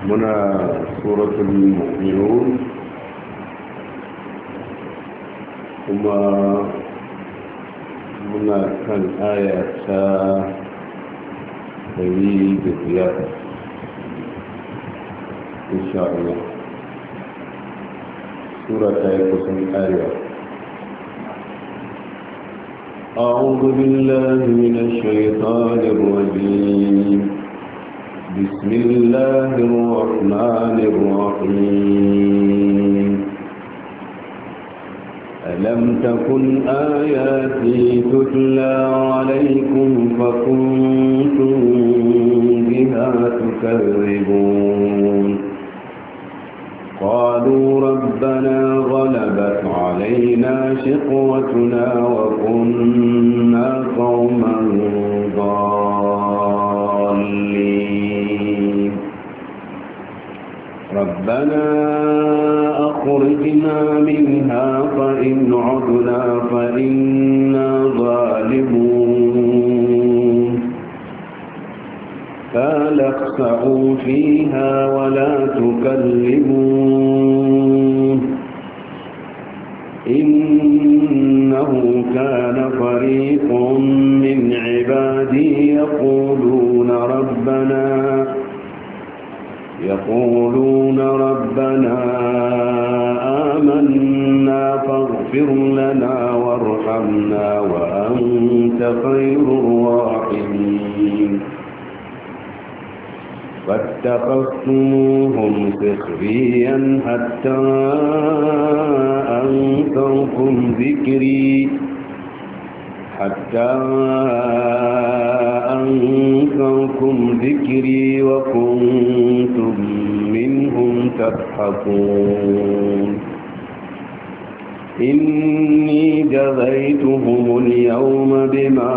منا سورة المؤمنون وما منا كان آية تريد زيادة إن شاء الله. سورة يقسم آية. أعوذ بالله من الشيطان الرجيم. بسم الله الرحمن الرحيم. ألم تكن آياتي تتلى عليكم فكنتم بها تكذبون. قالوا ربنا غلبت علينا شقوتنا وكنا قوما ضالين. ربنا أخرجنا منها فإن عدنا فإنا ظالمون. قال اخسئوا فيها ولا تكلمون إنه كان فريق من عبادي يقولون ربنا آمنا فاغفر لنا وارحمنا وأنت خير الراحمين. فاتخذتموهم سخريا حتى أنسوكم ذكري وكنتم منهم تضحكون. إني جزيتهم اليوم بما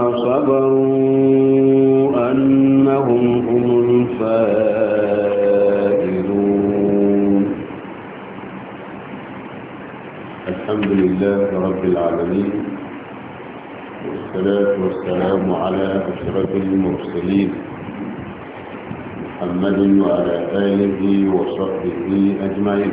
صبروا أنهم هم الفائزون. الحمد لله رب العالمين، والصلاة والسلام على أشرف المرسلين محمد وعلى آله وصحبه أجمعين.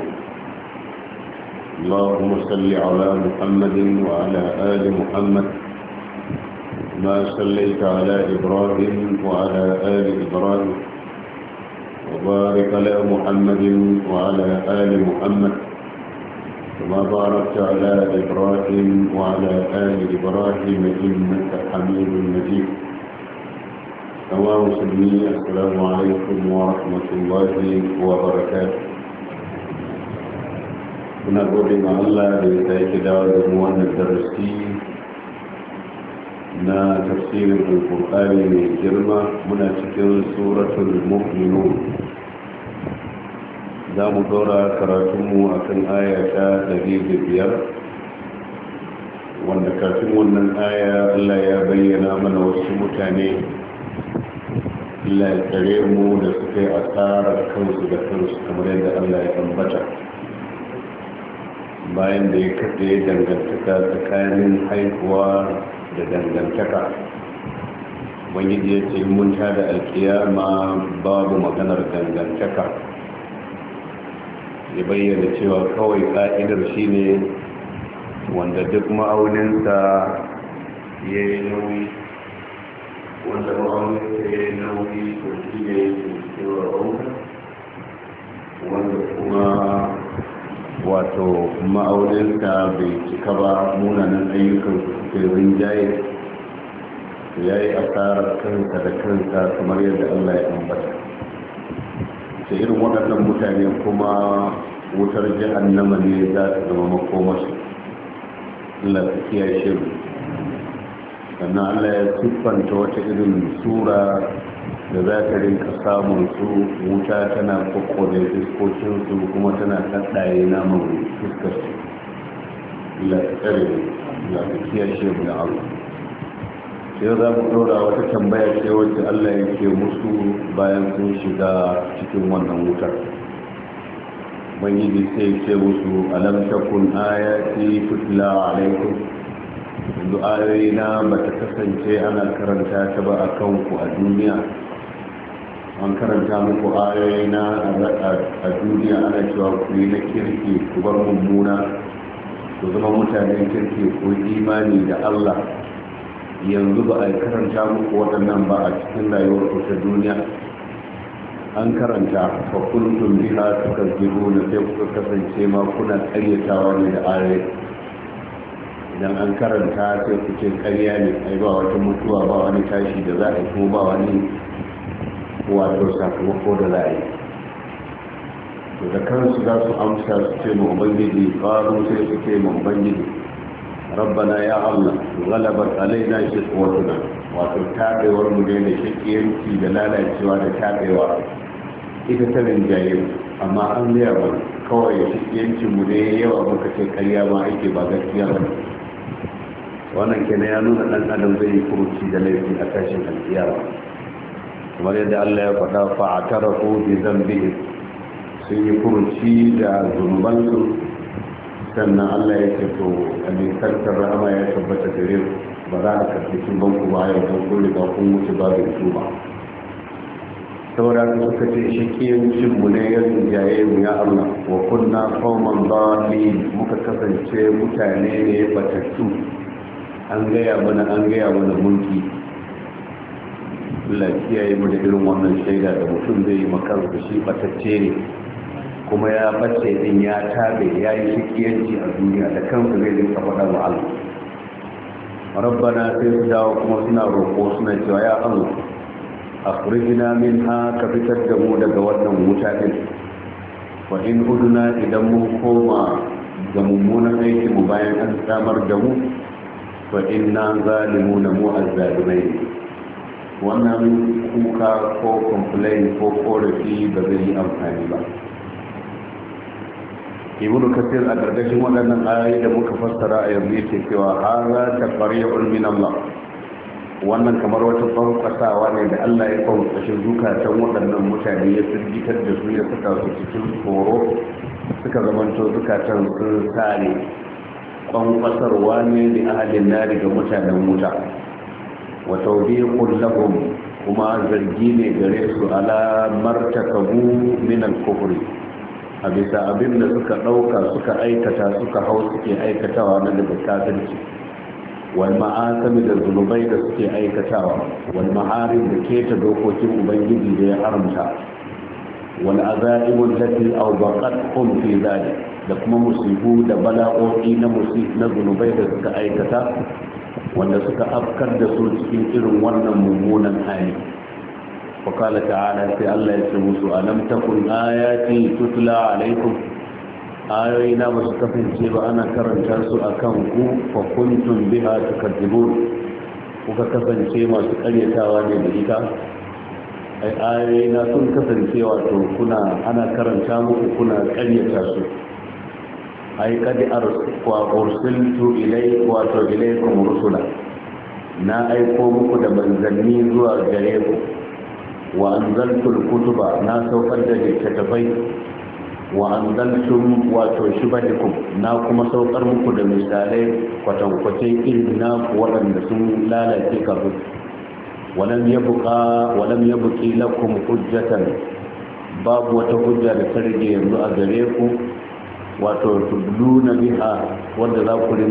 اللهم صل على محمد وعلى آل محمد ما صليت على إبراهيم وعلى آل إبراهيم وبارك على محمد وعلى آل محمد كما باركت على إبراهيم وعلى آل إبراهيم إنك حميد مجيد. مسلمين، السلام عليكم ورحمة الله وبركاته. muna gode ma Allah da ya sake dawo da mu wannan darasi na tafsirin alƙur'ani mai girma. Muna cikin suratul mu'minun. za mu dora karatunmu a kan aya ta 105, wanda kafin wannan aya Allah ya bayyana mana wasu mutane Allah ya tsare mu da suka yi asarar kansu da kansu kamar yadda Allah ya ambata, bayan da ya kaɗe dangantaka tsakanin haihuwa da dangantaka. ubangiji ya ce mun tada alkiyama babu maganar dangantaka. ya bayyana cewa kawai ƙa'idar shi ne wanda duk ma'auninsa ya yi nauyi, wanda ma'auninsa ya yi nauyi to shi ne cewa rauka, wanda kuma wato ma'auninsa bai cika ba, munanan ayyukan su suke rinjaye, ya yi asarar kansa da kansa kamar yadda Allah ya ambata. da irin waɗannan mutane kuma wutar jahannama ne za ta zama makomasu. Allah ta kiyaye shi. sannan Allah ya siffanta wata irin sura da za ta rinka samun su, wuta tana kokko da fuskokinsu kuma tana ɗaɗɗaye naman fuskarsu. Allah ta tsare, Allah ta kiyaye shi da Allah. sai za mu ɗora wata tambaya ce wacce Allah yake musu bayan sun shiga cikin wannan wutar. ubangiji sai ce musu alam takun ayati tutla alaikum, yanzu ayoyi na ba ta kasance ana karanta ta ba a kanku a duniya. an karanta muku ayoyi na a duniya ana cewa ku yi na kirki ku bar mummuna ku zama mutanen kirki ku imani da Allah. Yanzu ba a karanta muku waɗannan ba a cikin rayuwar ku ta duniya. An karanta fa kuntum biha tukazzibuna, sai kuka kasance ma kuna ƙaryatawa ne da ayoyi. Idan an karanta sai ku ce ƙarya ne, ai ba wata mutuwa, ba wani tashi da za a yi, kuma ba wani wato sakamako da za a yi. To da kansu za su amsa su ce ma ubangiji, ƙaru sai su ce ma ubangiji, rabbana ya Allah ghalabat alaina shiqwatuna, wato tabewar mu ne da shakiyanci da lalacewa da tabewa ita ta rinjaye, amma an gaya ba kawai shakiyancin mu ne yawa, muka ce ƙarya ma ake ba gaskiya ba. Wannan kenan ya nuna ɗan adam zai yi furuci da laifi a tashin alkiyama, kamar yadda Allah ya faɗa fa'atarafu bi dhanbihim, sun yi furuci da zunubansu, sannan Allah ya ce to alikantar rahama ya tabbata gare ku, ba za a karɓi tuban ku ba yau don kun riga kun wuce babu tuba. Saboda su suka ce shakiyancin mu ne ya rinjaye mu ya Allah, wa kunna qauman dhalin, muka kasance mutane ne batattu, an gaya mana mulki. Allah kiyaye mu da irin wannan shaida da mutum zai yi makar da shi batacce ne, kuma ya bace din ya tabe ya yi shikiyanci a duniya, da kansa zai rinka faɗa wa Allah. Rabbana sai su dawo kuma suna roƙo suna cewa ya Allah akhrijna minha, ka fitar da mu daga wannan wuta din. Wa in uduna, idan mun koma ga mummunan aiki mu bayan an samar da mu, fa inna zalimuna, mu azzalimai. Wannan kuka ko complain ko korafi ba zai yi amfani ba. Ibnu Kathir a gargashin waɗannan ayoyi da muka fassara a yanzu yake cewa hadha taqriyun min Allah, wannan kamar wata farkasawa ne da Allah ya farkashin zukatan waɗannan mutane, ya firgitar da su, ya saka su cikin tsoro, suka zamanto zukatan sun sare. Kwankwasarwa ne da ahalin nari ga mutanen wuta, wa tawbiqul lahum, kuma zargi ne gare su ala martakabu min al-kufri, a bisa abin da suka ɗauka suka aikata suka hau suke aikatawa na daga kafirci, wal ma'asami da zunubai da suke aikatawa, wal maharim da keta dokokin ubangiji da ya haramta, wal azaibul lati awbaqathum fi dhalik, da kuma musibu da bala'o'i na zunubai da suka aikata, wanda suka afkar da su cikin irin wannan mummunan hali. وقال تعالى في الله يسمى ألم تكن آياتي تتلى عليكم، آيوينا مستقفل سيبا أنا كرن تاسو أكامكو فكنتم بها تكذبون، وككفل سيما سكالي تاواني بإيكا. أي آيوينا كن كفل سيوا كنا أنا كرن تامكو كنا كالي تاسو، أي قد أرسلت إليكم رسلا، na aiko muku da manzanni zuwa gare ku, wa anzaltul kutuba, na saukar da littattafai, wa anzaltum wato shubadikum, na kuma saukar muku da misalai kwatankwace irin na waɗanda sun lalace kafin. walam yabqi lakum hujjatan, babu wata hujja da ta rage yanzu a gare ku, wato tudluna biha, wanda za ku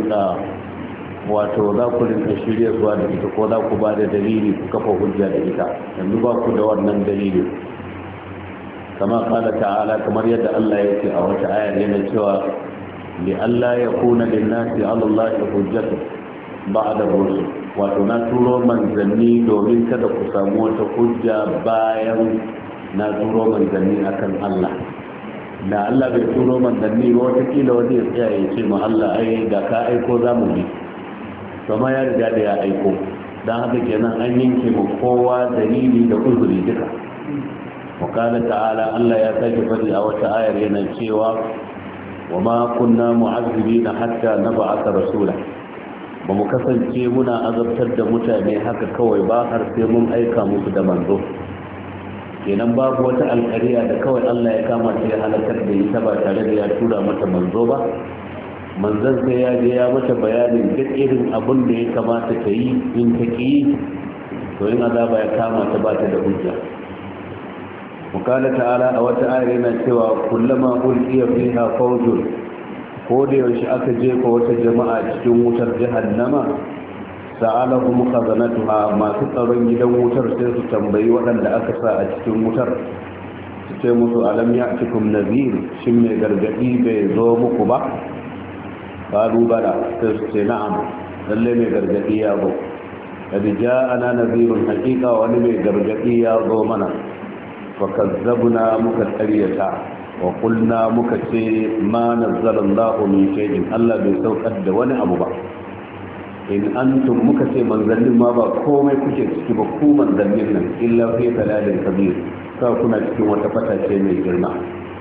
rinka shirya zuwa da ita, ko za ku ba da dalili ku kafa hujja da ita. yanzu ba ku da wannan dalili. kama kala ta'ala, kamar yadda Allah ya ce a wata ayar yana cewa li Allah ya kuna linnasi ala Allah hujjatu ba'da rusul, wato na turo manzanni domin kada ku samu wata hujja bayan na turo manzanni akan Allah. da Allah bai turo manzanni ba, wata kila wani ya tsaya ya ce ma Allah, ai da ka aiko za mu bi, kuma ya riga da ya aiko, don haka kenan an yanke ma kowa dalili da uzuri duka. wakala ta'ala, Allah ya sake faɗi a wata ayar yana cewa wa ma kunna mu'azzibina hatta nab'atha rasula, ba mu kasance muna azabtar da mutane haka kawai ba har sai mun aika musu da manzo. kenan babu wata alƙariya da kawai Allah ya kama ta ya halakar da ita ba tare da ya tura mata manzo ba. Manzon sai ya je ya mata bayanin duk irin abin da ya kamata ta yi, in ta ki to in azaba ya kama ta ba ta da hujja. وقال تعالى أو تعالى سوى كلما ألقي فيها فوج ko da yaushe aka jefa wata jama'a cikin wutar jahannama sa'alahum khazanatuha masu tsaron gidan wutar sai su tambayi waɗanda aka sa a cikin wutar su ce musu alam ya'tikum nadhir shin mai gargadi bai zo muku ba qalu bala sai su ce na'am lalle mai gargadi ya zo kad ja'ana nadhirun haqiqa wani mai gargadi ya zo mana fa kazzabna muka qaryata wa kulna muka ce ma nazzalallahu min shay'in Allah bai saukar da wani abu ba in antum muka ce manzannin ma ba komai kuke ciki ba ku manzannin nan illa fi dalalin kabir ka kuna cikin wata fatace mai girma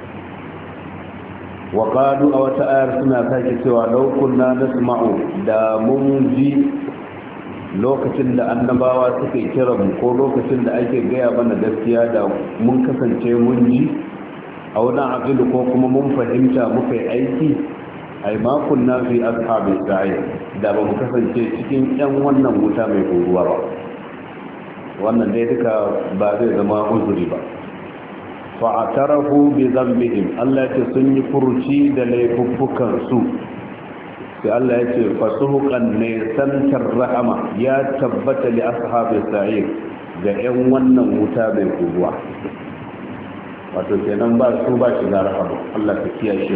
wa qalu aw ta'ar suna sake cewa law kunna nasma'u da mun ji lokacin da annabawa suke kira mu ko lokacin da ake gaya mana gaskiya da mun kasance mun ji a wani aqilu ko kuma mun fahimta muka yi aiki ai ma kunna fi ashabi sa'i da ba mu kasance cikin yan wannan wuta mai koruwa ba wannan dai duka ba zai zama uzuri ba fa atarafu bi dhanbihim Allah ya ce sun yi furuci da laifuffukan su sai Allah ya ce fasuhuqan ne santar rahama ya tabbata li ashabi sa'i ga yan wannan wuta mai koruwa wato kenan ba su ba shiga rahama Allah ka kiyaye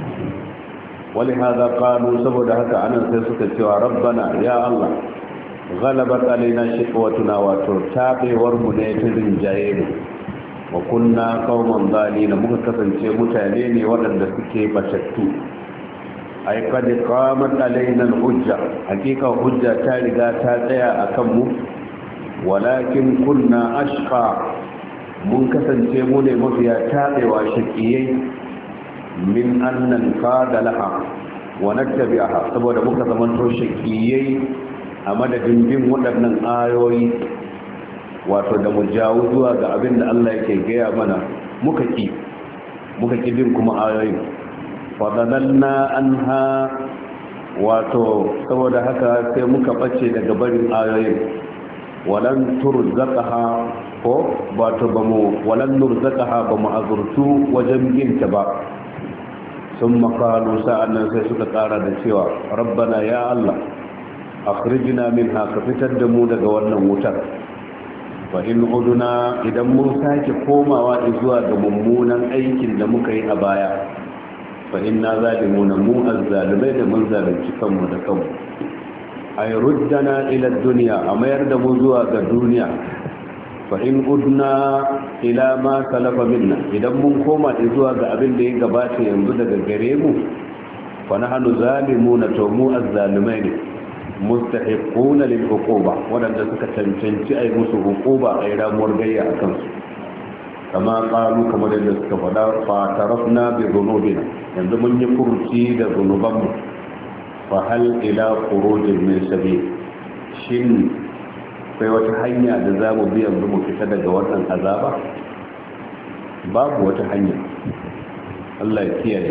wali hada qalu saboda haka anan sai suka cewa rabbana ya Allah ghalabat alaina shiqwatuna wato tabewar mu ne ta rinjaye mu wa kunna qauman zalina muka kasance mutane ne waɗanda suke batattu ay qad qamat alaina al-hujja hakika hujja ta riga ta tsaya akan mu walakin kunna ashqa mun kasance mu ne mafiya taɓewa shaƙiyai min annan kada laha wa nattabi'aha saboda muka zamanto shaƙiyai a madadin bin waɗannan ayoyi wato da mu jawo zuwa ga abin da Allah yake gaya mana muka ki bin kuma ayoyi fadalanna anha wato saboda haka sai muka bace daga barin ayoyin walan turzaqaha ko wato bamu walan nurzaqaha bamu azurtu wajen binta ba sun makalu sa'annan sai suka tsara da cewa rabbana ya Allah akhrijna minha ka fitar da mu daga wannan wutar fa in uduna idan mun sake komawa zuwa ga mummunan aikin da muka yi a baya fa inna zalimuna mu azzalimai da mun zalunci kanmu da kanmu ay ruddana ila dunya a mayar da mu zuwa ga duniya fa in udna ila ma salafa minna idan mun koma zuwa ga abin da ya gabata yanzu daga gare mu fa nahnu zalimuna to mu azzalimai ne mustahiquna lil uquba wadanda suka cancanci ai musu uquba ai ramuwar gayya akan su kama qalu kamar da suka faɗa fa tarafna bi dhunubina yanzu mun yi kurci da zunubanmu fa hal ila khurujin min sabil shin akwai wata hanya da za mu bi yanzu mu fita daga wannan azaba babu wata hanya Allah ya kiyaye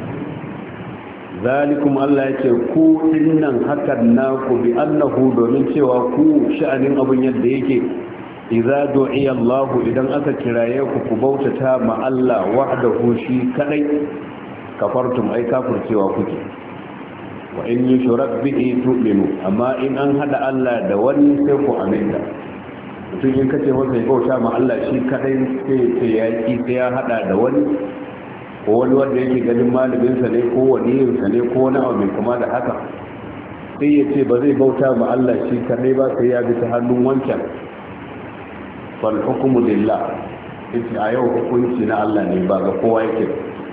zalikum Allah ya ce ku dinnan hakan naku bi annahu domin cewa ku sha'anin abun yadda yake idza du'iya Allah idan aka kiraye ku bautata ma Allah wahdahu shi kadai kafartum ai kafircewa kuke wa in yushrak bihi tu'minu amma in an hada Allah da wani sai ku aminta mutum in kace masa ya bauta ma Allah shi kadai sai ya ki sai ya hada da wani ko wani wanda yake ganin malamin sa ne ko waliyin sa ne ko wani abu mai kama da haka sai ya ce ba zai bauta ma Allah shi kadai ba sai ya bi ta hannun wancan fal hukmu lillah yace a yau hukunci na Allah ne ba ga kowa yake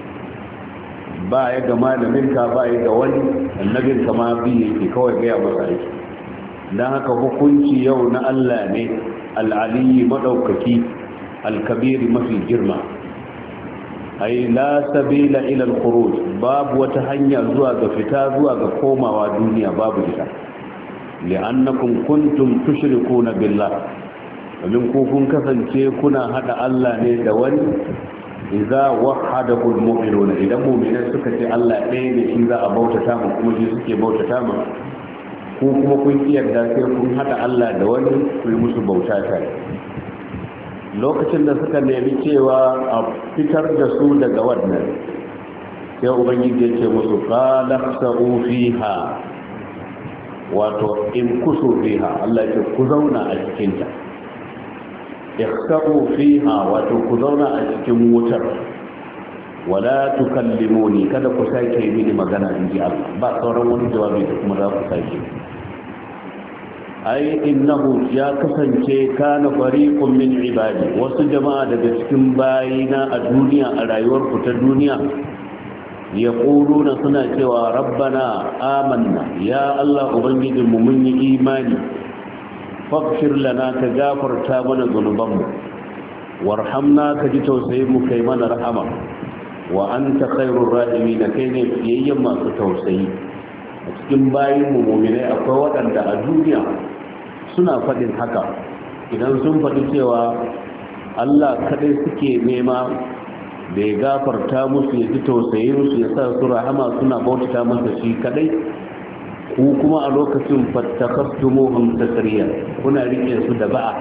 ba ya ga malaminka ba ya ga wani annabinka ma bi yake kawai gaya masa aiki don haka hukunci yau na Allah ne al'aliyi maɗaukaki alkabiri mafi girma ai la sabila ila al-khuruj babu wata hanya zuwa ga fita zuwa ga komawa duniya babu ita li'annakum kuntum tushrikuna billah domin ku kun kasance kuna hada Allah ne da wani idza wahadahu almu'minuna idan mu'minai suka ce Allah ɗaya ne shi za a bautata mu kuma shi suke bautata mu ko kuma kun yarda sai kun hada Allah da wani ku yi musu bauta ta lokacin da suka nemi cewa a fitar da su daga wannan, sai ubangiji ya ce musu qala sa'u fiha, wato in kusu fiha, Allah ya ce ku zauna a cikin ta. ikhsa'u fiha, wato ku zauna a cikin wutar. wala tukallimuni, kada ku sake mini magana inji Allah, ba sauran wani jawabi da kuma za ku sake. ai innahu ya kasance kana fariqun min ibadi, wasu jama'a daga cikin bayina a duniya, a rayuwar ku ta duniya, yaquluna, suna cewa rabbana amanna, ya Allah ubangijinmu mun yi imani, faghfir lana, ka gafarta mana zunubanmu, warhamna, ka ji tausayin mu, kai mana rahama, wa anta khairur rahimin, kai ne fiyayyen masu tausayi. A cikin bayin mu mu'minai akwai waɗanda a duniya suna faɗin haka, idan sun faɗi cewa Allah kadai suke nema da ya gafarta musu, ya ji tausayin su, ya sa su rahama, suna bautata masa shi kadai, ku kuma a lokacin fattakhastumuhum tasriya, kuna rike su da ba'a,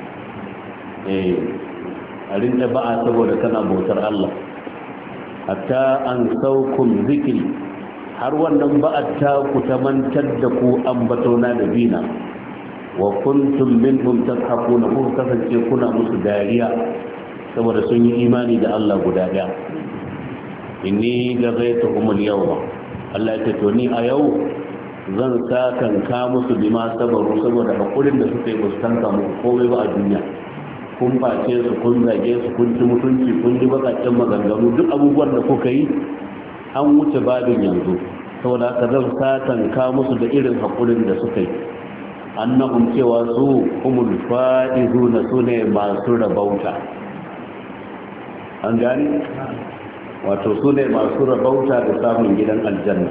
a rinda ba'a saboda kana bautar Allah, hatta an saukum zikri, har wannan ba'at ta ku ta mantar da ku ambatona da bina, wa kuntum minhum tadhakuna, ku kasance kuna musu dariya saboda sun yi imani da Allah guda daya. Inni jazaituhum al-yawma, Allah ya to ni a yau zan sakanka musu bima sabaru, saboda hakurin da suka yi ba su tanka muku komai ba a duniya. Kun face su, kun zage su, kun ci mutunci, kun ji bakakken maganganu, duk abubuwan da kuka yi an wuce babin yanzu, saboda haka zan sakanka musu da irin hakurin da suka yi. Annahum, cewa su humul faizuna, su ne masu rabauta. An gani? Wato su ne masu rabauta da samun gidan aljanna.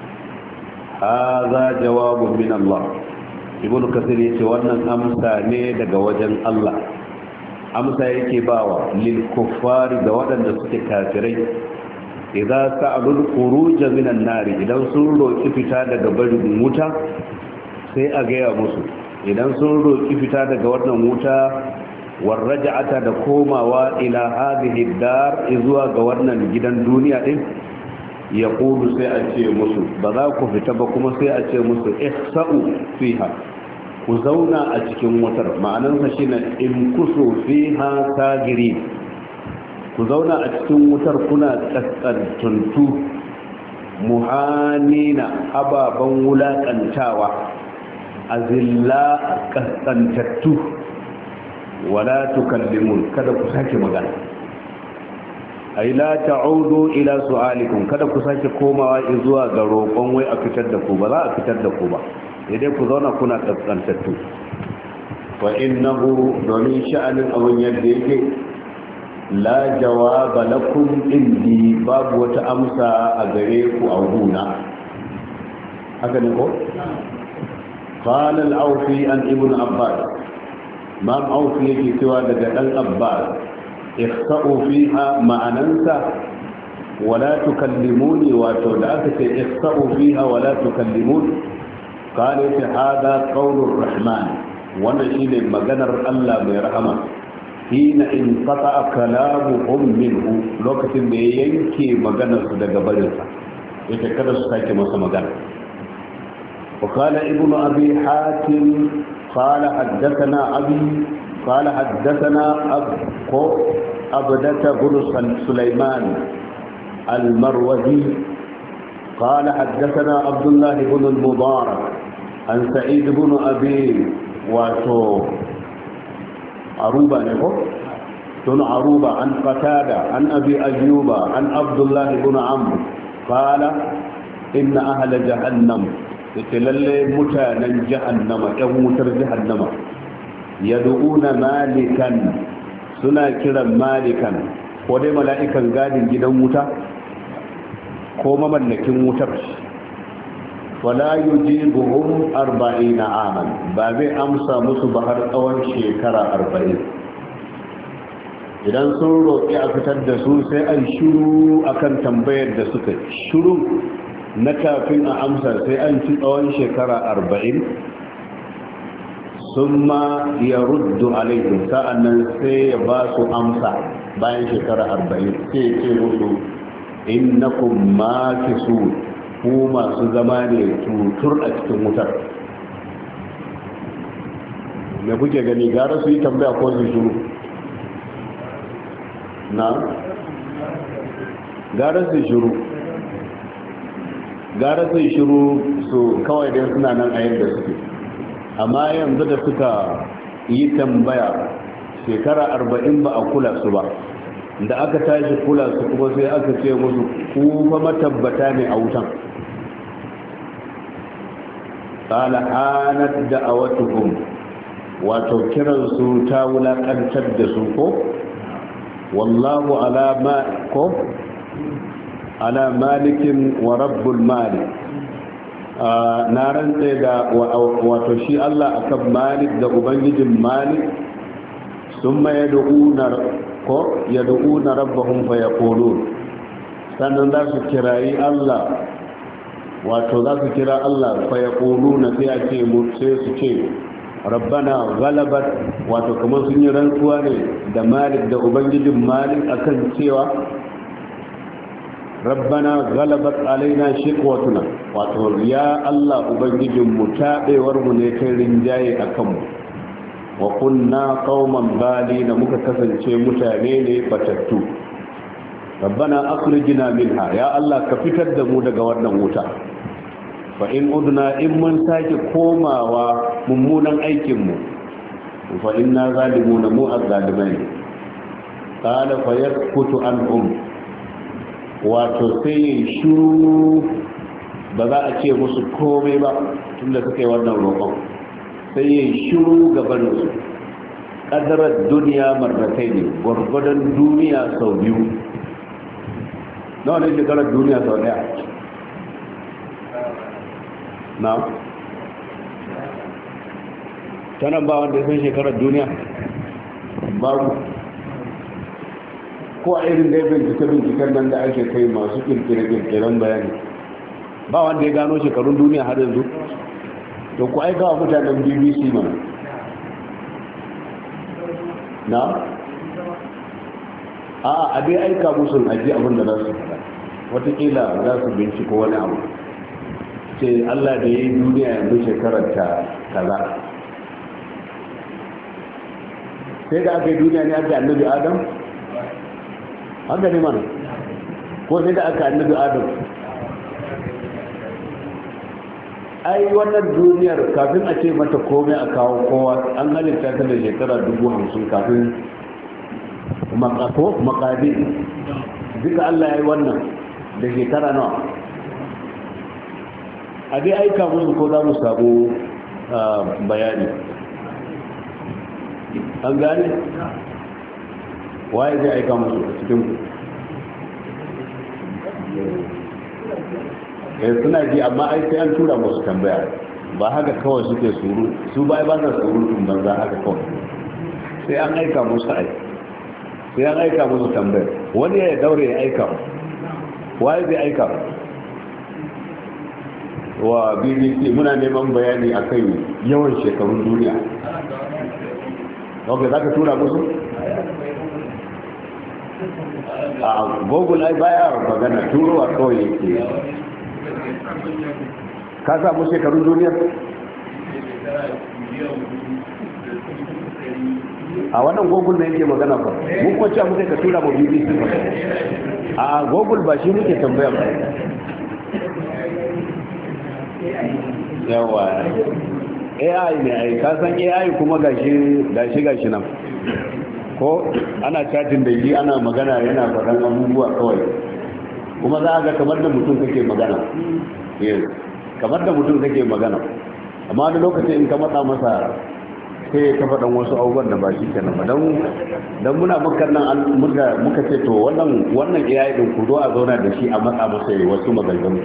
Haza jawabun min Allah. Ibn Kasir yace wannan amsa ne daga wajen Allah. Amsa yake bawa lil kuffari, da waɗanda suke kafirai. Idza sa'alul khuruj min an-nar, idan sun roki fita daga barin wuta, sai a gaya musu, idan sun roki fita daga wannan wuta, warraja'ata, da komawa ila hadhihi dar, zuwa ga wannan gidan duniya din, ya kudu sai a ce musu ba za ku fita ba, kuma sai a ce musu ihsa'u fiha, ku zauna a cikin wutar. Ma'anarsa shine in kusu fiha sagiri, ku zauna a cikin wutar kuna kaskantuntu, muhanina, ababan wulakantawa, azilla, kaskantattu, wala tukallimun, kada ku sake magana. Ai la ta'udu ila su'alikum, kada ku sake komawa zuwa ga roƙon wai a fitar da ku, ba za a fitar da ku ba, idan ku zauna kuna kaskantattu. Wa innahu, domin sha'anin abun yadda yake, la jawaba lakum indi, babu wata amsa a gare ku a guna. Haka ne ko? Qala al-Awfi an Ibn Abbas, Imam Awfi yake cewa daga dan Abbas, ikhsa'u fiha, ma'anansa wala tukallimuni, wato da aka ce ikhsa'u fiha wala tukallimun, qala ta hada qaulur rahman, wannan shine maganar Allah mai rahama. Hina in qata'a kalamuhum minhu, lokacin da ya yanke maganar su daga barinsa, yace kada su sake masa magana. وقال ابن أبي حاتم قال حدثنا أبي قال حدثنا أبدة بن سليمان المروزي قال حدثنا عبد الله بن المبارك عن سعيد بن أبي عروبة عروبة عن قتادة عن أبي أيوب عن عبد الله بن عمرو قال إن أهل جهنم يتلل متانا جهنم يموتر جهنم يدعون مالكا سنا كرا مالكا ودي ملائكا قادم جدا موتا كوما ملكين موتر ولا يجيبهم 40 عاما بابي أمسى مصبحر أول شكرا 40. idan sun roƙi a fitar da su sai an shiru akan tambayar da suka shiru na kafin a amsa, sai an ci tsawon shekara 40 summa yaruddu alaihim sa'annan sai ya ba su amsa bayan shekara 40 sai ya ce musu innakum makisun ku masu zama ne tutur a cikin wutar. me kuke gani, gara su yi tambaya ko su shiru? na gara su shiru, gara su shiru su kawai dai suna nan a yadda suke. amma yanzu da suka yi tambaya shekara 40 ba a kula su ba, da aka tashi kula su kuma sai aka ce musu ku fa matabbata ne a wutan. qala hanat da'awatuhum, wato kiransu ta wulakantar da su ko wallahu ala malikin wa rabbul malik. na rantse da wato shi Allah akan malik da ubangijin malik. summa yad'una rabbahum fa yaqulun, sannan za su kirayi Allah, wato za su kira Allah fa yaquluna sai a ce mu sai su ce rabbana ghalabat, wato kamar sun yi rantsuwa ne da malik da ubangijin malik akan cewa rabbana ghalabat alaina shiqwatuna, wato ya Allah ubangijin mu tabewar mu ne kai rinjaye akan mu. wa kunna qauman balina, muka kasance mutane ne batattu. rabbana akhrijna minha, ya Allah ka fitar da mu daga wannan wuta. fa in udna, in mun sake komawa mummunan aikin mu, fa inna zalimuna, mu azzalimai. qala fa yaskutu anhum, wato sai shiru, ba za a ce musu komai ba tunda suka yi wannan roƙon. sai yi shiru gabaninsu. ƙadarar duniya marratai ne, gwargwadon duniya sau biyu. nawa ne shekarar duniya sau ɗaya? na? tanan ba wanda ya san shekarar duniya? babu. ko a irin da ya binciken nan da ake kai masu kirkire-kirkiren bayani, ba wanda ya gano shekarun duniya har yanzu. to ku aika wa mutanen BBC mana. na? a dai aika musu aji abin da za su faɗa, watakila za su binciko wani abu. ce Allah da ya yi duniya yanzu shekarar ta kaza. sai da aka yi duniya ne aka annabi Adam? haka ne mana? ko sai da aka annabi Adam? ai wannan duniyar kafin a ce mata komai a kawo kowa an halitta ta da shekara 50,000 kafin makadi. duka Allah ya yi wannan da shekara nawa? a dai aika musu ko za mu samu bayani. an gane? waye zai aika musu a cikin ku? suna ji, amma ai sai an tura musu tambaya, ba haka kawai suke suru su ba sa surutun banza haka kawai. sai an aika musu sai an aika musu tambaya. wani ya daure ya aika, waye zai aika wa BBC? muna neman bayani akan yawan shekarun duniya. ok, za ka tura musu? a google ai baya magana, turowa kawai yake. ka samu shekarun duniya? a wannan google ne yake magana ba, mun kwace muka ka tura ma BBC ba. a google ba shi muke tambaya ba. yawa AI ne ai, ka san AI kuma gashi nan ko ana chatin da shi, ana magana yana faɗan abubuwa kawai, kuma za a ga kamar da mutum kake magana. kamar da mutum kake magana, amma wani lokacin in ka matsa masa sai ka faɗan wasu abubuwan da ba shi kenan ba. don muna makar nan muka ce to wannan AI din ku zo a zauna da shi a matsa masa yi wasu maganganu.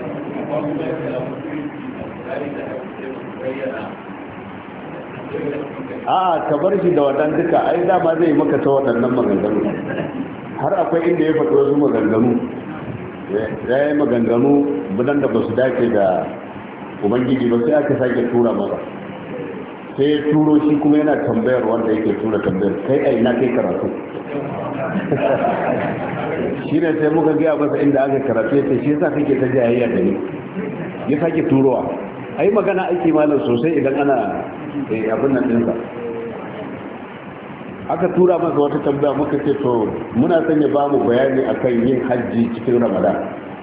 a ka bar shi da waɗanda duka, ai dama zai maka ta waɗannan maganganu. har akwai inda ya faɗi wasu maganganu, ya yi maganganu budan da ba su dace da ubangiji ba, sai aka sake tura masa. sai ya turo shi kuma yana tambayar wanda yake tura tambayar kai a ina kai karatu shi ne sai muka gaya masa inda aka karatu ya ce shi yasa kake ta jayayya da ni ya sake turowa ai magana aiki malam sosai idan ana abin nan ɗinsa aka tura masa wata tambaya muka ce to muna son ya ba mu bayani akan yin hajji cikin ramadan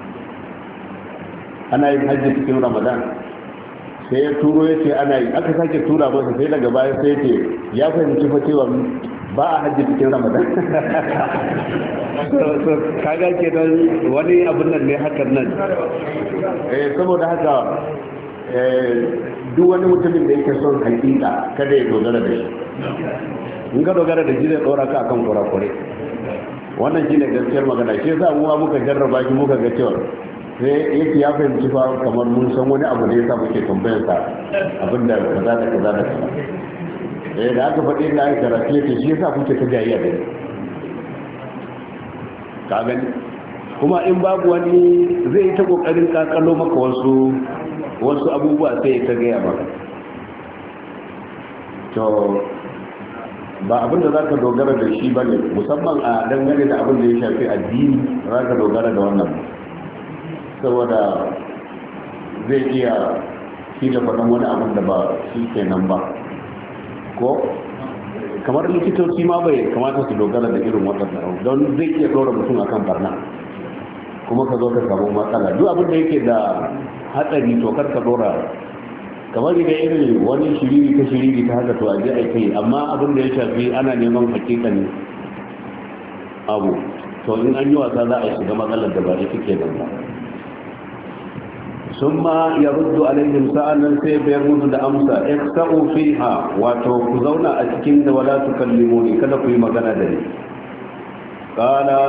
ana yin hajji cikin ramadan sai ya turo ya ce ana yi aka sake tura masa sai daga baya sai ce ya fahimci fa cewa ba a hajji cikin ramadan so kaga ke don wani abin nan ne hakan nan saboda haka duk wani mutumin da yake son hakika kada ya dogara da shi in ka dogara da shi zai tsora ka akan kurakure wannan shine gaskiyar magana shi yasa mu muka jarraba shi muka ga cewa sai yake ya fahimci fa kamar mun san wani abu ne yasa muke tambayar sa abinda kaza da kaza da kaza da aka faɗi da aka karatu yake shi yasa kuke ta jayayya da ni ka gani kuma in babu wani zai yi ta kokarin kakalo maka wasu abubuwa sai ta gaya maka to ba abin da za ka dogara da shi ba ne musamman a dangane da abin da ya shafi addini za ka dogara da wannan saboda zai iya shi da faɗin wani abin da ba shi kenan ba ko kamar likitoci ma bai kamata su dogara da irin waɗannan don zai iya ɗora mutum akan barna kuma ka zo ka samu matsala duk abin da yake da hatsari to kar ka ɗora kamar da irin wani shiriri ta haka to a ji aiki amma abin da ya shafi ana neman hakikan abu to in an yi wasa za a shiga matsalar da ba ita ke nan ba sun ma ya ruddu alaihim sa'annan sai bayar musu da amsa iksa'u fiha wato ku zauna a cikin da wala tu kallimuni kada ku yi magana da ni qala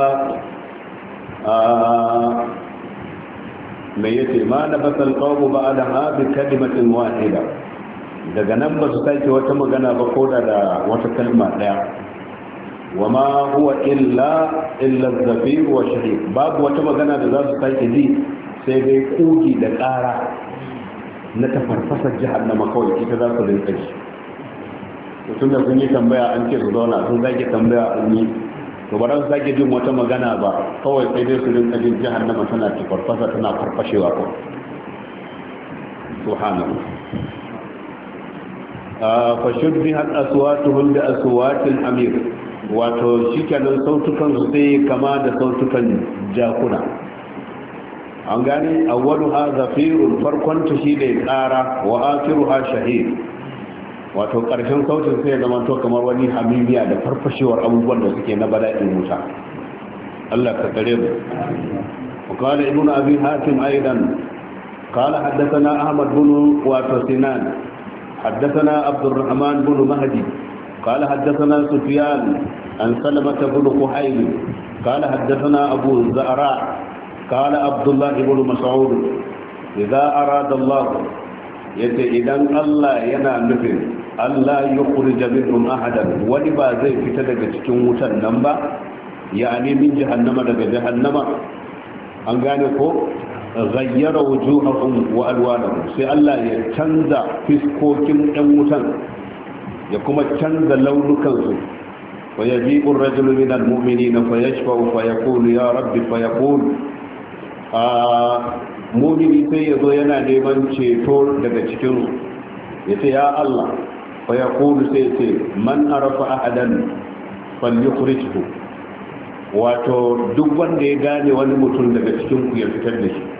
mai yace ma na basal qawmu ba'da ha bi kalimatin wahida daga nan ba su sake wata magana ba ko da wata kalma daya wama huwa illa zafir wa shahid babu wata magana da za su sake ji sai dai kugi da ƙara na tafarfasar jahannama kawai ita za su rinka shi tun da sun yi tambaya an ce su zauna sun sake tambaya an yi to ba su sake jin wata magana ba kawai sai dai su rinka jin jahannama tana tafarfasa tana farfashewa ko subhanahu fa shubbihat aswatuhum bi aswatil amir wato shikenan sautukan su sai kama da sautukan jakuna an gani awwaluha zafirun farkon ta shi ne tsara wa akhiruha shahid wato karshen sautin sai ya zama to kamar wani hamimiya da farfashewar abubuwan da suke na bala'in wuta Allah ka kare mu وقال ابن ابي حاتم ايضا قال حدثنا احمد بن وسنان حدثنا عبد الرحمن بن مهدي قال حدثنا سفيان عن سلمة بن قحيل قال حدثنا ابو الزهراء قال عبد الله بن مسعود إذا أراد الله إذا الله ينا نفر الله يخرج منهم أحدا ولبا زي في تدك تكون النمبا يعني من جهنم دك جهنم أنغانيكو غير وجوههم وألوانهم سي الله يتنزع فسكوكم أموتان يكما تنزع لونكم ويجيء الرجل من المؤمنين فيشفع فيقول يا رب فيقول mumini sai ya zo yana neman ceto daga cikin ya ce ya Allah fa ya kulu sai ce man arafa ahadan falyukhrijhu wato duk wanda ya gane wani mutum daga cikin ku ya fitar da shi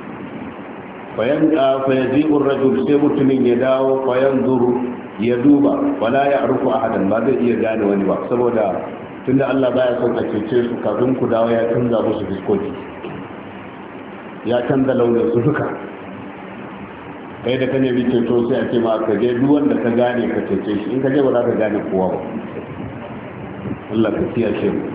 fa yaji'u ar-rajul sai mutumin ya dawo fa yanzuru ya duba wala ya'rifu ahadan ba zai iya gane wani ba saboda tunda Allah baya son a cece su kafin ku dawo ya canza musu fiskoki ya canza launin su duka kai da ka nemi ceto sai a ce ma ka je duk wanda ka gane ka cece shi in ka je ba za ka gane kowa ba Allah ka kiyashe mu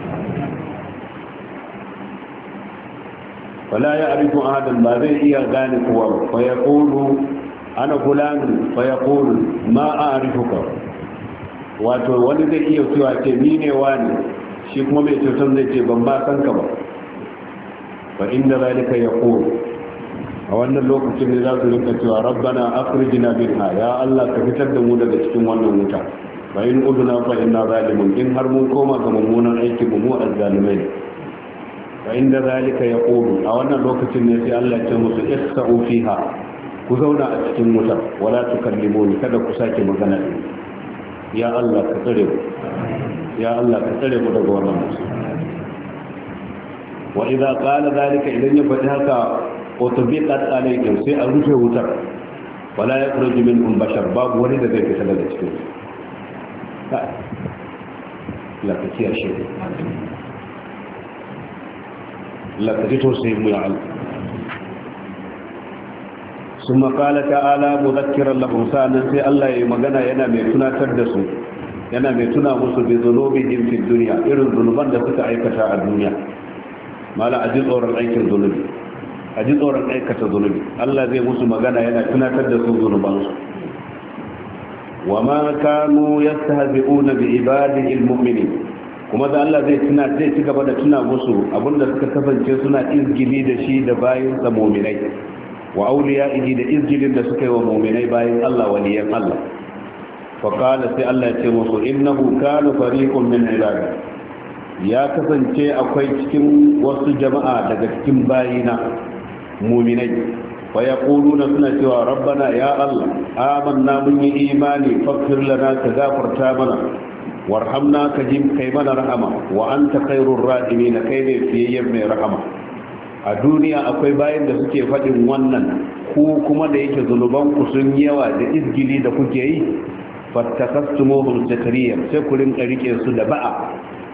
wala ya arifu ahadan ba zai iya gane kowa ba fa yaqulu ana fulan fa yaqulu ma a'rifuka wato wani zai iya cewa ce ni ne wani shi kuma mai ceton zai ce ban ba san ka ba fa inda zalika yaqul a wannan lokacin ne za su rinka cewa rabbana akhrijna minha, ya Allah ka fitar da mu daga cikin wannan wuta, fa in udna fa inna zalimun, in har mun koma ga mummunan aiki mu azzalimai. fa inda zalika yaqulu, a wannan lokacin ne sai Allah ya ce musu ista'u fiha, ku zauna a cikin wutar, wala tukallimuni, kada ku sake magana da ni. Ya Allah ka tsare mu, ya Allah ka tsare mu daga wannan musu. wa idza qala zalika, idan ya faɗi haka, utubiqat alaykum, sai a rufe wutar, wala yakhruju minhum bashar, babu wani da zai fita daga cikin su. la ka kiyaye la ka jito sai mu ya Allah. ثم قال تعالى مذكرا لهم، سانا سي الله يمغنا yana mai tunatar da su, yana mai tuna musu bi zunubihim fi dunya, irin zunuban da suka aikata a duniya. mala aji tsoron aikin zunubi, aji tsoron aikata zunubi. Allah zai musu magana yana tunatar da su zunubansu. wa ma kanu yastahzi'una bi ibadihi almu'minin, kuma da Allah zai ci gaba da tuna musu abinda suka kasance suna izgili da shi da bayin sa mu'minai, wa auliya'ihi da izgilin da suka yi wa mu'minai bayin Allah, waliyan Allah. fa qala sai Allah ya ce musu innahu kana fariqun min ibadi, ya kasance akwai cikin wasu jama'a daga cikin bayina mu'minai, fa yaquluna, suna cewa rabbana ya Allah, amanna mun yi imani, faghfir lana, ka gafarta mana, warhamna, ka jim kai mana rahama, wa anta khairur rahimin, kai ne fiyayyen mai rahama. a duniya akwai bayan da suke faɗin wannan, ku kuma da yake zunubanku sun yawa da izgili da kuke yi, fattakastumuhum zakariya, sai ku rinka rike su da ba'a,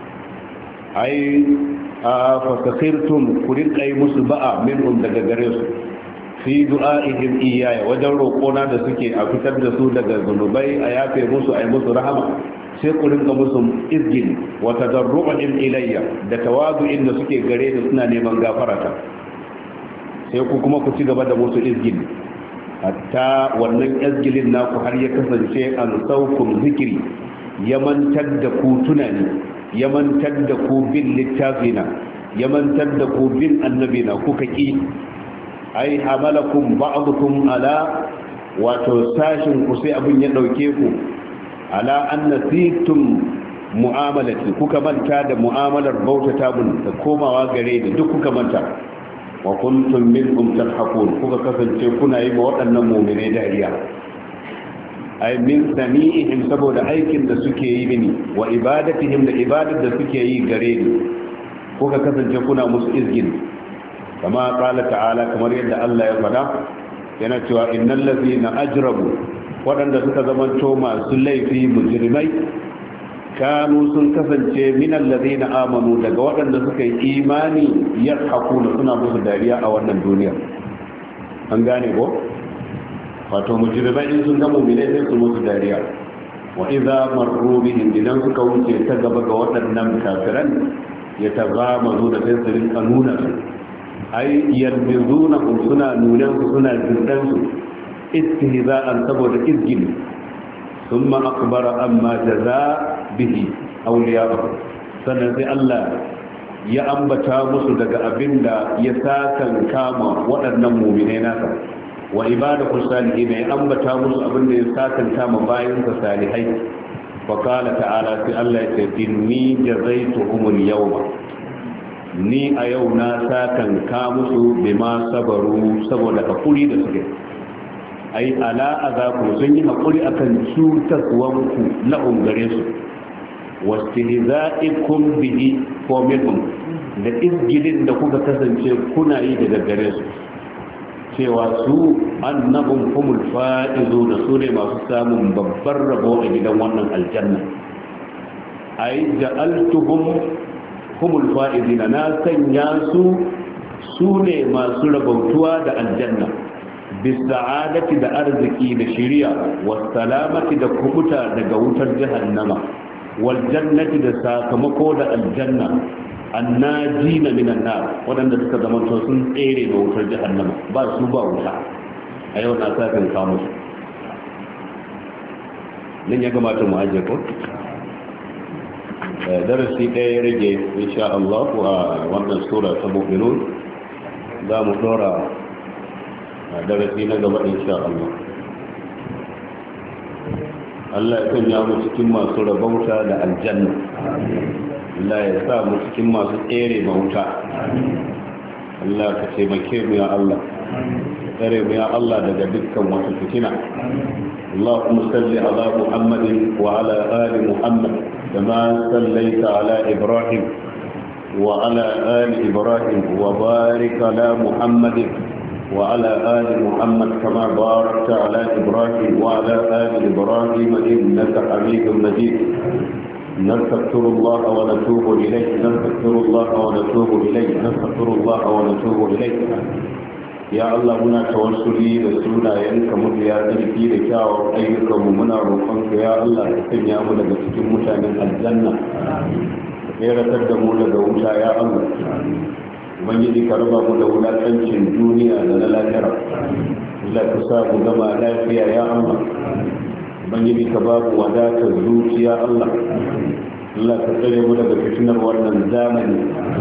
ai a fatakirtum, ku rinka yi musu ba'a minhum daga gare su, fi du'a'ihim iyaya, wajen roƙona da suke a fitar da su daga zunubai, a yafe musu, a yi musu rahama, sai ku rinka musu izgili, wa tadarru'in ilayya, da tawadu'in da suke gare da suna neman gafarata, sai ku kuma ku ci gaba da musu izgili, hatta wannan izgilin naku har ya kasance an saukum zikiri, ya mantar da ku tunani, ya mantar da ku bin littafina, ya mantar da ku bin annabina, kuka ki. ai hamalakum ba'dukum ala, wato sashin ku sai abin ya dauke ku, ala an nasitum mu'amalati, kuka manta da mu'amalar bautata mun da komawa gare ni, duk kuka manta. wa kuntum minhum tadhakun, kuka kasance kuna yi ma waɗannan mu'mine dariya, ay min sami'ihim, saboda aikin da suke yi mini, wa ibadatihim, da ibadar da suke yi gare ni, kuka kasance kuna musu izgin. kama qala ta'ala, kamar yadda Allah ya faɗa, yana cewa innal ladzina ajramu, waɗanda suka zamanto masu laifi mujrimai, kanu sun kasance minal ladina amanu, daga waɗanda suka yi imani, yadhakuna, suna musu dariya a wannan duniya. an gane ko? wato mujrimai in sun ga mu'minai sai su musu dariya. wa idza marru bihim, idan suka wuce ta gaba ga waɗannan kafiran, ya tagamazu da sai su rinka nuna su, ai yalmizuna, suna nunan su, suna jindan su, istihza'an, saboda izgili. thumma akbara amma jaza bihi awliya'u, sannan sai Allah ya ambata musu daga abinda ya sakan kama waɗannan mu'minai nasa, wa ibadahu salihin, ya ambata musu abinda ya sakan kama bayan sa salihai. fa qala ta'ala, sai Allah ya ce inni jazaituhumul yawma, ni a yau na sakan ka musu bima sabaru, saboda hakuri da suke. ai ala azaku, sun yi hakuri akan cutarwanku na ungare su, wastihza'ikum bihi ko minhum, da izgilin da kuka kasance kuna yi daga gare su, cewa su annahum humul fa'izu, da su ne masu samun babbar rabo a gidan wannan aljanna. ai ja'altuhum humul fa'izina, na sanya su ne masu rabautuwa da aljanna, bisa'adati, da arziki da shiriya, wassalamati, da kubuta daga wutar jahannama, wal jannati, da sakamako da aljanna, annajina minan nar, wadanda suka zama sun tsere da wutar jahannama, ba su ba wuta. a yau na sakan kawo su nan ya gamata mu ajiye ko darasi ɗaya ya rage insha Allah a wannan sura ta mu'minun. za mu dora a darasi na gaba insha Allah. Allah ya sanya mu cikin masu rabauta da aljanna. Allah ya sa mu cikin masu tsere bauta. Allah ka taimake mu ya Allah, tsare mu ya Allah daga dukkan wata fitina. Allahumma salli ala Muhammadin wa ala ali Muhammad kama sallaita ala Ibrahim wa ala ali Ibrahim wa barik ala Muhammadin wa ala ali Muhammad kama barakta ala Ibrahim wa ala ali Ibrahim innaka Hamidum Majid. نستغفر الله ونتوب إليه نستغفر الله ونتوب إليه نستغفر الله ونتوب إليه. يا الله منا توسلي رسولنا ينك مبيا تركي لكاو أيكم منا روحك يا الله تسمع من بسكين مشان الجنة غير تقدموا لدوشا يا الله من يدي كربا مدولا تنشن دنيا لنا كرب لا تساب كما لا فيها يا الله ubangiji ka babu wadatar zuciya Allah. Allah ka tsare mu daga fitinar wannan zamani.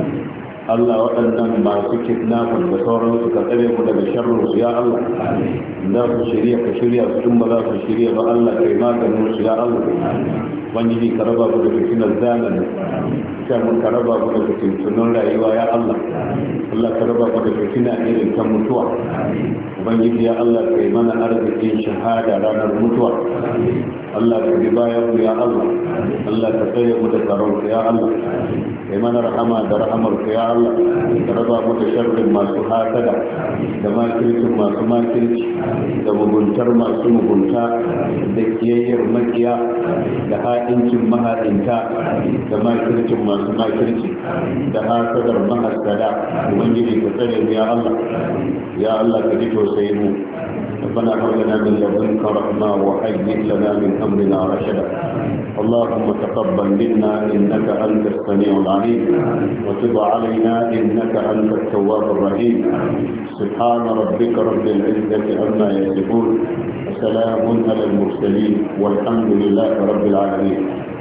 Allah waɗannan masu kidnapper da sauransu ka tsare mu daga sharrinsu ya Allah. Za su shirya ka shirya su tun ba za su shirya ba Allah kai maganin su ya Allah. Ubangiji ka raba mu da fitinar zamani. Mun ka raba mu da fitintunan rayuwa ya Allah. Allah ka raba mu da fitina irin ta mutuwa. Ubangiji ya Allah kai mana arzikin shahada ranar mutuwa. Allah ka bi bayan mu ya Allah. Allah ka tsare mu da tsaron ya Allah. Kai mana rahama da rahamar ya Allah. Ka raba mu da sharrin masu hasada da makircin masu makirci da muguntar masu mugunta da kiyayyar makiya da ha'incin mahaɗinta da makircin masu makirci da hasadar mahasada. Ubangiji ka tsare mu ya Allah. Ya Allah ka ji tausayin mu. ربنا هب لنا من لدنك رحمة وهيئ لنا من أمرنا رشدا. اللهم تقبل منا إنك أنت السميع العليم وتب علينا إنك أنت التواب الرحيم. سبحان ربك رب العزة عما يصفون وسلام على المرسلين والحمد لله رب العالمين.